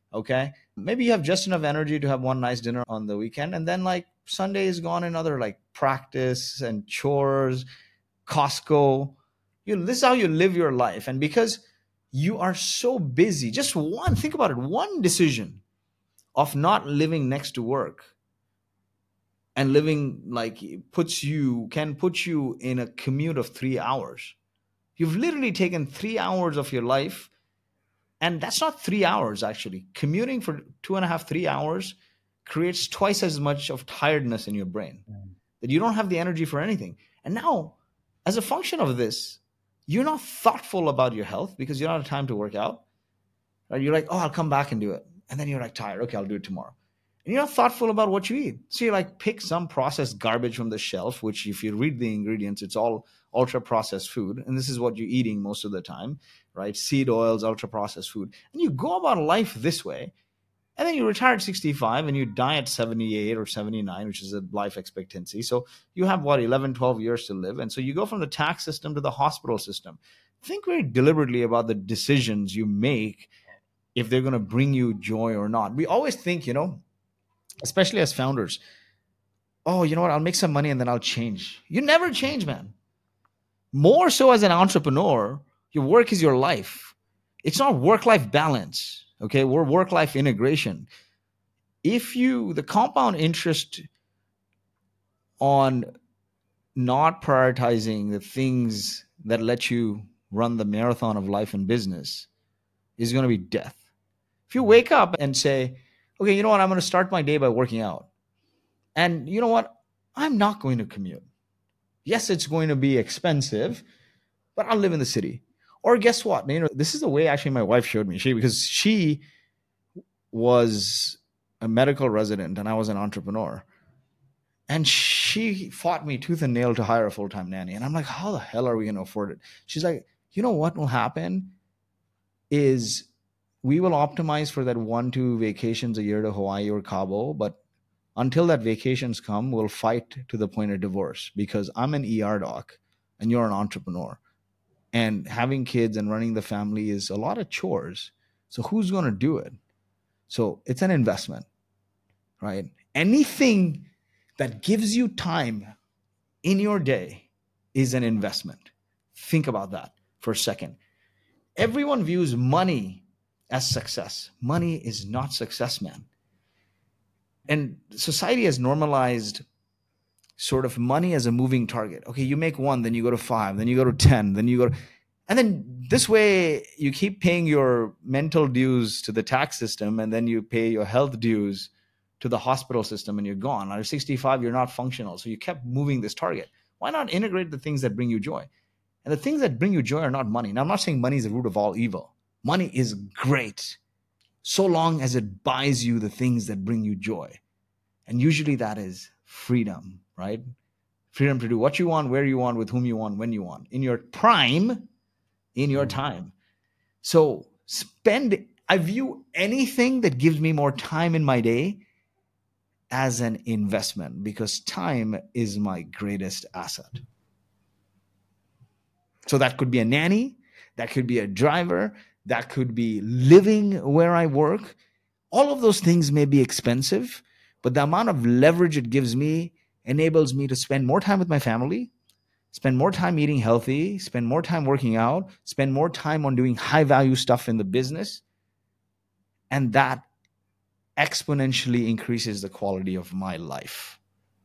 Okay. Maybe you have just enough energy to have one nice dinner on the weekend. And then like Sunday is gone in other like practice and chores, Costco. You, this is how you live your life. And because you are so busy, just one, think about it, one decision of not living next to work and living like puts you, can put you in a commute of three hours. You've literally taken three hours of your life. And that's not three hours, actually. Commuting for two and a half, three hours creates twice as much of tiredness in your brain Mm. that you don't have the energy for anything. And now, as a function of this, you're not thoughtful about your health because you don't have time to work out. Right? You're like, oh, I'll come back and do it. And then you're like tired. Okay, I'll do it tomorrow. And you're not thoughtful about what you eat. So you like pick some processed garbage from the shelf, which if you read the ingredients, it's all ultra processed food. And this is what you're eating most of the time, right? Seed oils, ultra processed food. And you go about life this way. And then you retire at sixty-five and you die at seventy-eight or seventy-nine, which is a life expectancy. So you have what, eleven, twelve years to live. And so you go from the tax system to the hospital system. Think very deliberately about the decisions you make if they're going to bring you joy or not. We always think, you know, especially as founders, oh, you know what, I'll make some money and then I'll change. You never change, man. More so as an entrepreneur, your work is your life. It's not work-life balance, okay? We're work-life integration. If you, the compound interest on not prioritizing the things that let you run the marathon of life and business is going to be death. If you wake up and say, okay, you know what, I'm going to start my day by working out. And you know what, I'm not going to commute. Yes, it's going to be expensive, but I'll live in the city. Or guess what? You know, this is the way actually my wife showed me. She because she was a medical resident and I was an entrepreneur. And she fought me tooth and nail to hire a full-time nanny. And I'm like, how the hell are we going to afford it? She's like, you know what will happen is we will optimize for that one, two vacations a year to Hawaii or Cabo. But until that vacations come, we'll fight to the point of divorce because I'm an E R doc and you're an entrepreneur. And having kids and running the family is a lot of chores. So who's going to do it? So it's an investment, right? Anything that gives you time in your day is an investment. Think about that for a second. Everyone views money as success. Money is not success, man. And society has normalized sort of money as a moving target. Okay, you make one, then you go to five, then you go to ten, then you go to, and then this way you keep paying your mental dues to the tax system, and then you pay your health dues to the hospital system, and you're gone. At sixty-five, you're not functional. So you kept moving this target. Why not integrate the things that bring you joy? And the things that bring you joy are not money. Now, I'm not saying money is the root of all evil. Money is great, so long as it buys you the things that bring you joy. And usually that is freedom, right? Freedom to do what you want, where you want, with whom you want, when you want, in your prime, in your time. So spend, I view anything that gives me more time in my day as an investment because time is my greatest asset. So that could be a nanny, that could be a driver, that could be living where I work. All of those things may be expensive, but the amount of leverage it gives me enables me to spend more time with my family, spend more time eating healthy, spend more time working out, spend more time on doing high value stuff in the business. And that exponentially increases the quality of my life.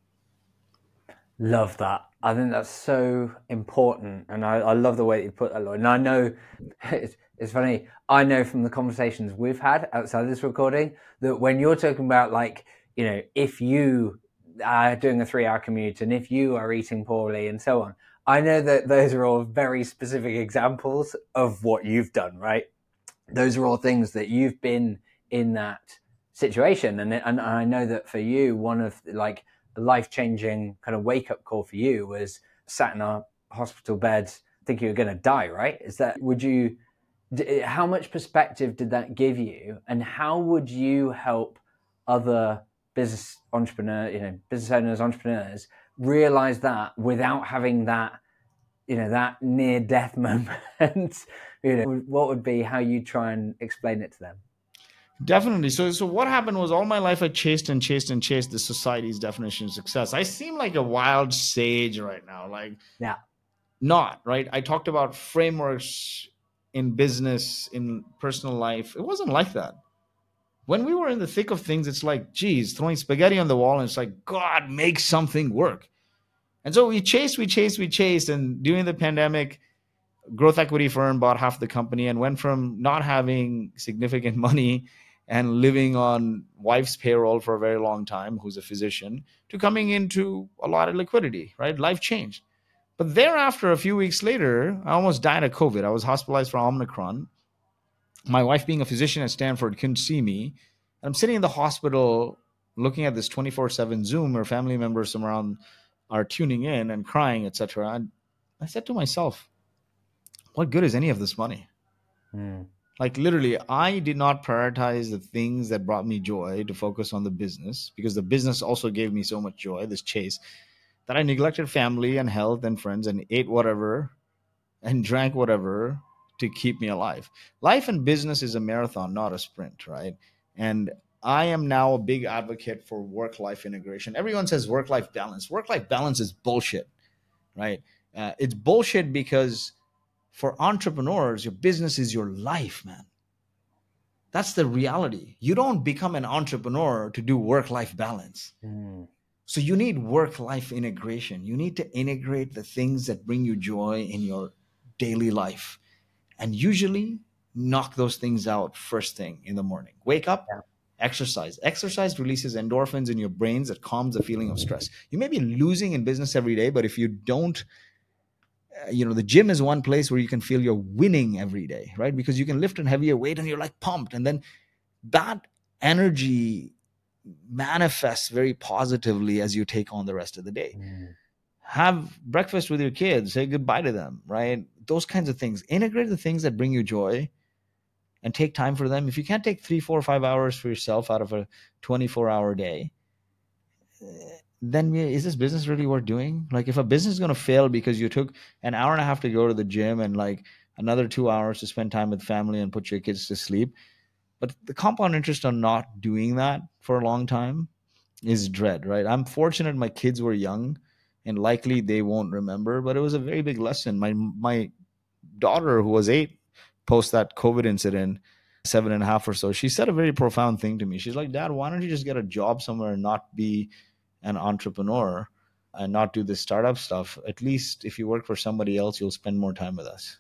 Love that. I think that's so important. And I, I love the way that you put that, Lloyd. And I know it's, it's funny. I know from the conversations we've had outside this recording that when you're talking about, like, you know, if you are doing a three hour commute and if you are eating poorly and so on, I know that those are all very specific examples of what you've done, right? Those are all things that you've been in that situation. And, and I know that for you, one of like the life-changing kind of wake-up call for you was sat in a hospital bed thinking you're going to die, right? Is that, would you, how much perspective did that give you? And how would you help other business entrepreneurs, you know, business owners, entrepreneurs realize that without having that, you know, that near death moment? You know, what would be how you try and explain it to them? Definitely. So, so what happened was all my life I chased and chased and chased the society's definition of success. I seem like a wild sage right now, like Yeah. not right. I talked about frameworks in business, in personal life. It wasn't like that. When we were in the thick of things, it's like, geez, throwing spaghetti on the wall, and it's like, God, make something work. And so we chased, we chased, we chased, and during the pandemic, growth equity firm bought half the company and went from not having significant money and living on wife's payroll for a very long time, who's a physician, to coming into a lot of liquidity, right? Life changed. But thereafter, a few weeks later, I almost died of COVID. I was hospitalized for Omicron. My wife, being a physician at Stanford, couldn't see me. And I'm sitting in the hospital looking at this twenty-four seven Zoom, where family members from around are tuning in and crying, et cetera. And I said to myself, what good is any of this money? Mm. Like literally, I did not prioritize the things that brought me joy to focus on the business, because the business also gave me so much joy, this chase, that I neglected family and health and friends and ate whatever and drank whatever to keep me alive. Life and business is a marathon, not a sprint, right? And I am now a big advocate for work-life integration. Everyone says work-life balance. Work-life balance is bullshit, right? Uh, it's bullshit because for entrepreneurs, your business is your life, man. That's the reality. You don't become an entrepreneur to do work-life balance. Mm. So you need work-life integration. You need to integrate the things that bring you joy in your daily life. And usually knock those things out first thing in the morning. Wake up, Yeah. exercise. Exercise releases endorphins in your brains that calms the feeling of stress. You may be losing in business every day, but if you don't, uh, you know, the gym is one place where you can feel you're winning every day, right? Because you can lift a heavier weight and you're like pumped. And then that energy manifests very positively as you take on the rest of the day. Mm. Have breakfast with your kids, say goodbye to them, right? Those kinds of things. Integrate the things that bring you joy and take time for them. If you can't take three, four, five hours for yourself out of a twenty-four hour day, then is this business really worth doing? Like if a business is going to fail because you took an hour and a half to go to the gym and like another two hours to spend time with family and put your kids to sleep, but the compound interest on not doing that for a long time is dread, right? I'm fortunate my kids were young and likely they won't remember, but it was a very big lesson. My my daughter, who was eight, post that COVID incident, seven and a half or so, she said a very profound thing to me. She's like, Dad, why don't you just get a job somewhere and not be an entrepreneur and not do this startup stuff? At least if you work for somebody else, you'll spend more time with us.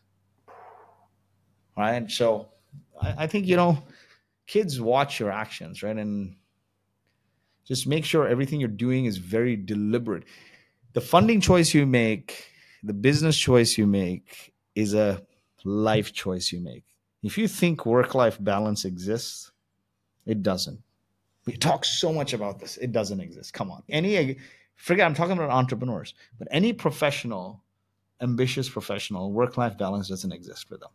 Right? So I, I think, you know, kids watch your actions, right? And just make sure everything you're doing is very deliberate. The funding choice you make, the business choice you make is a life choice you make. If you think work-life balance exists, it doesn't. We talk so much about this. It doesn't exist. Come on. Any, forget, I'm talking about entrepreneurs, but any professional, ambitious professional, work-life balance doesn't exist for them.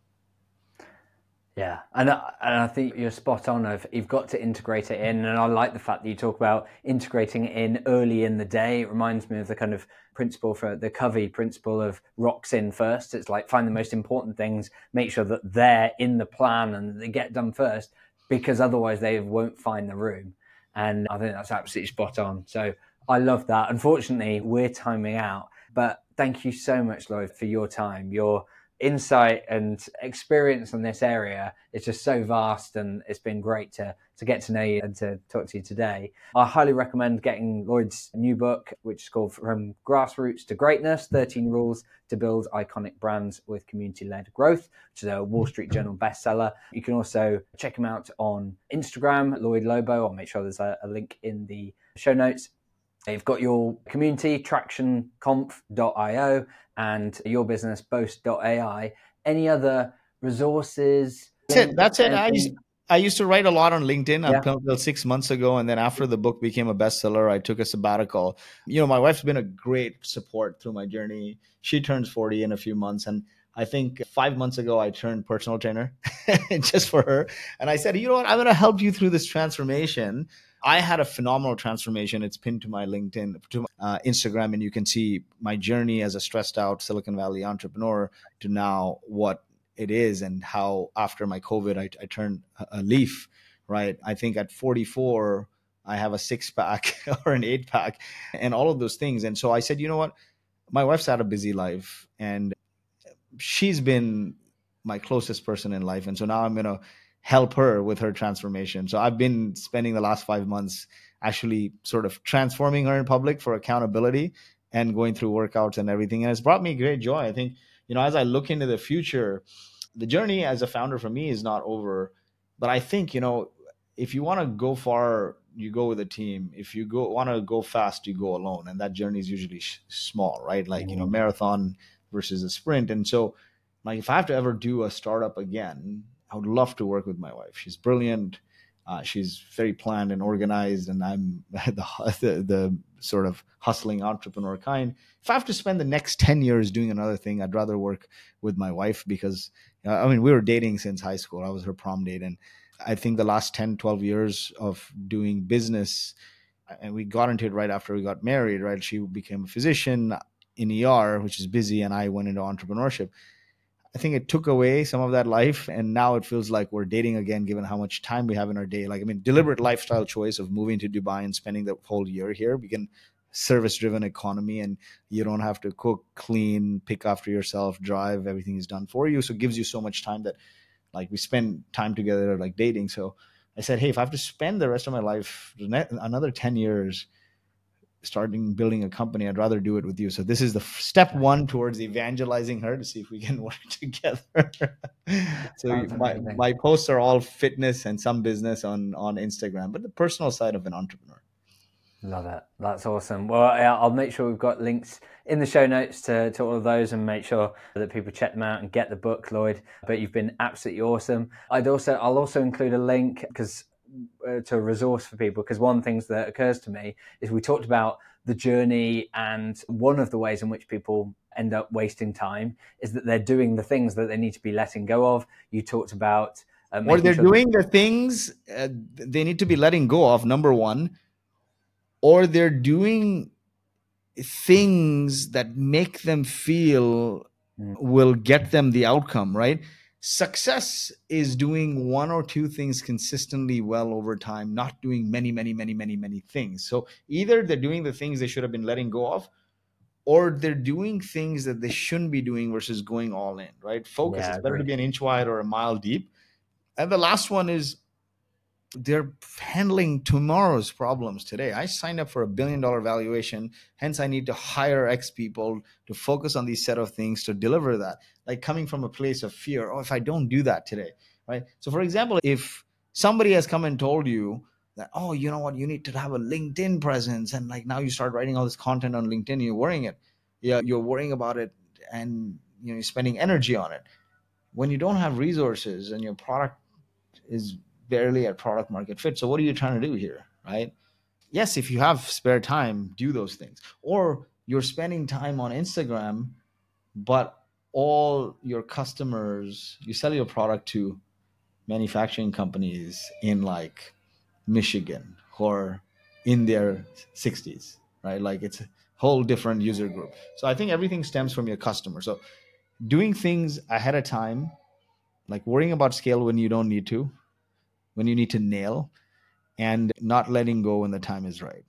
Yeah, and I, and I think you're spot on. Of you've got to integrate it in, and I like the fact that you talk about integrating it in early in the day. It reminds me of the kind of principle for the Covey principle of rocks in first. It's like find the most important things, make sure that they're in the plan and they get done first, because otherwise they won't find the room. And I think that's absolutely spot on. So I love that. Unfortunately, we're timing out, but thank you so much, Lloyd, for your time. Your insight and experience in this area is just so vast, and it's been great to to get to know you and to talk to you today. I highly recommend getting Lloyd's new book, which is called From Grassroots to Greatness, thirteen Rules to Build Iconic Brands with Community-Led Growth, which is a Wall Street Journal bestseller. You can also check him out on Instagram, Lloyd Lobo. I'll make sure there's a, a link in the show notes. You've got your community, traction conf dot io, and your business, boast dot A I. Any other resources? That's it. That's it. I Anything? used, I used to write a lot on LinkedIn Yeah. up until six months ago. And then after the book became a bestseller, I took a sabbatical. You know, my wife's been a great support through my journey. She turns forty in a few months. And I think five months ago, I turned personal trainer just for her. And I said, you know what? I'm going to help you through this transformation. I had a phenomenal transformation. It's pinned to my LinkedIn, to my uh, Instagram, and you can see my journey as a stressed out Silicon Valley entrepreneur to now what it is and how after my COVID, I, I turned a leaf, right? I think at forty-four, I have a six pack or an eight pack and all of those things. And so I said, you know what? My wife's had a busy life and she's been my closest person in life. And so now I'm going to help her with her transformation. So I've been spending the last five months actually sort of transforming her in public for accountability and going through workouts and everything. And it's brought me great joy. I think, you know, as I look into the future, the journey as a founder for me is not over. But I think, you know, if you want to go far, you go with a team. If you go want to go fast, you go alone. And that journey is usually sh- small, right? Like, mm-hmm. you know, marathon versus a sprint. And so, like, if I have to ever do a startup again, I would love to work with my wife. She's brilliant. Uh, she's very planned and organized, and I'm the, the the sort of hustling entrepreneur kind. If I have to spend the next ten years doing another thing, I'd rather work with my wife because, uh, I mean, we were dating since high school. I was her prom date. And I think the last ten, twelve years of doing business, and we got into it right after we got married, right? She became a physician in E R, which is busy, and I went into entrepreneurship. I think it took away some of that life. And now it feels like we're dating again, given how much time we have in our day. Like, I mean, deliberate lifestyle choice of moving to Dubai and spending the whole year here. We can service driven economy and you don't have to cook, clean, pick after yourself, drive. Everything is done for you. So it gives you so much time that like we spend time together, like dating. So I said, hey, if I have to spend the rest of my life, another ten years, starting building a company, I'd rather do it with you. So this is the step one towards evangelizing her to see if we can work together. So my, my posts are all fitness and some business on, on Instagram, but the personal side of an entrepreneur. Love it. That's awesome. Well, I'll make sure we've got links in the show notes to, to all of those and make sure that people check them out and get the book, Lloyd. But you've been absolutely awesome. I'd also, I'll also include a link because uh, to a resource for people, because one of the things that occurs to me is we talked about the journey, and one of the ways in which people end up wasting time is that they're doing the things that they need to be letting go of. You talked about uh, or they're sure doing that- the things uh, they need to be letting go of, number one, or they're doing things that make them feel mm. will get them the outcome, right? Success is doing one or two things consistently well over time, not doing many, many, many, many, many things. So either they're doing the things they should have been letting go of, or they're doing things that they shouldn't be doing versus going all in, right? Focus. Yeah, it's better to be an inch wide or a mile deep. And the last one is they're handling tomorrow's problems today. I signed up for a billion dollar valuation. Hence, I need to hire X people to focus on these set of things to deliver that. Like coming from a place of fear. Oh, if I don't do that today, right? So for example, if somebody has come and told you that, oh, you know what, you need to have a LinkedIn presence. And like now you start writing all this content on LinkedIn, you're worrying it. Yeah, you're worrying about it and you know, you're spending energy on it. When you don't have resources and your product is barely at product market fit. So what are you trying to do here, right? Yes, if you have spare time, do those things. Or you're spending time on Instagram, but all your customers, you sell your product to manufacturing companies in like Michigan or in their sixties, right? Like it's a whole different user group. So I think everything stems from your customer. So doing things ahead of time, like worrying about scale when you don't need to, when you need to nail, and not letting go when the time is right.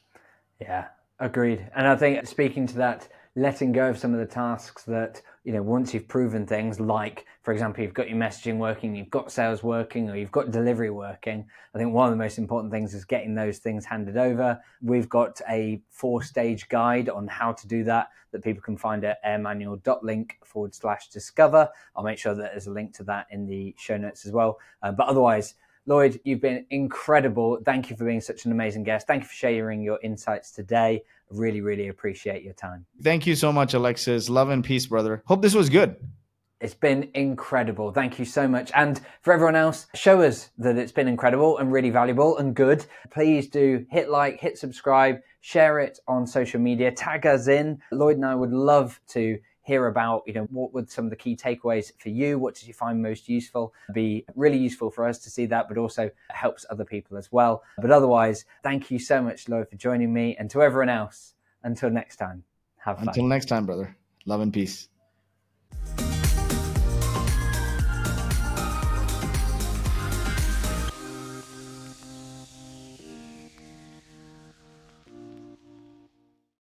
Yeah, agreed. And I think speaking to that, letting go of some of the tasks that, you know, once you've proven things like, for example, you've got your messaging working, you've got sales working, or you've got delivery working. I think one of the most important things is getting those things handed over. We've got a four-stage guide on how to do that that people can find at airmanual.link forward slash discover. I'll make sure that there's a link to that in the show notes as well. Uh, but otherwise, Lloyd, you've been incredible. Thank you for being such an amazing guest. Thank you for sharing your insights today. Really, really appreciate your time. Thank you so much, Alexis. Love and peace, brother. Hope this was good. It's been incredible. Thank you so much. And for everyone else, show us that it's been incredible and really valuable and good. Please do hit like, hit subscribe, share it on social media, tag us in. Lloyd and I would love to hear about, you know, what were some of the key takeaways for you? What did you find most useful? It'd be really useful for us to see that, but also helps other people as well. But otherwise, thank you so much, Lloyd, for joining me. And to everyone else, until next time, have fun. Until next time, brother. Love and peace.